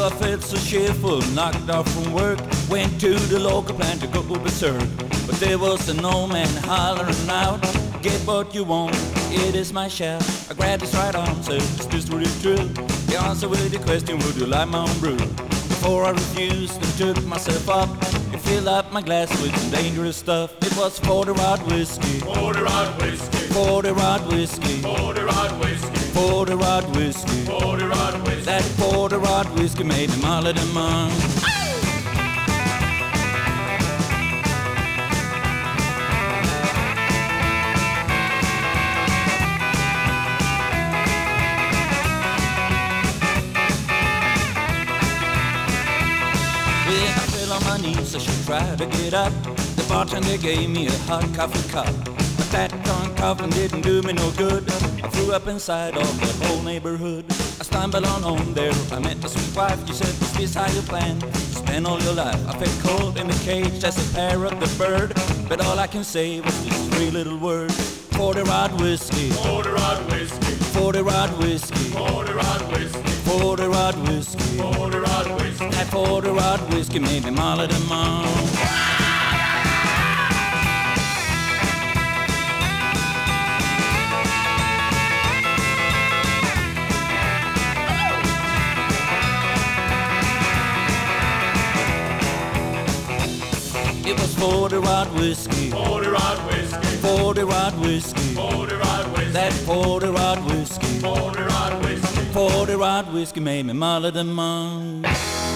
I felt so cheerful, knocked off from work, went to the local plant to go berserk. But there was an old man hollering out, get what you want, it is my shout. I grabbed his right arm, said, is this really true? The answer with the question, would you like my own brew? Before I refused and took myself up, and filled up my glass with some dangerous stuff. It was 40 Rod whiskey, 40 Rod whiskey, 40 Rod whiskey, 40 Rod whiskey, 40 Rod whiskey. 40 Rod whiskey. That 40 Rod whiskey made me molly the mum. When I fell on my knees, I should try to get up. The bartender gave me a hot coffee cup, but that darn coffin didn't do me no good. I threw up inside of the whole neighborhood. I stumbled on home there, I met the sweet wife. She said, is this how you plan to spend all your life? I felt cold in the cage as a parrot the bird, but all I can say was these three little words: 40 Rod whiskey, 40 Rod whiskey, 40 Rod whiskey, 40 Rod whiskey, 40 Rod whiskey. 40 Rod whiskey. That 40 Rod whiskey made me molly the mum. It was 40 Rod whiskey, 40 Rod whiskey, 40 Rod whiskey, 40 Rod whiskey, that 40 Rod whiskey, 40 Rod whiskey. 40 Rod whiskey made me molly the mum.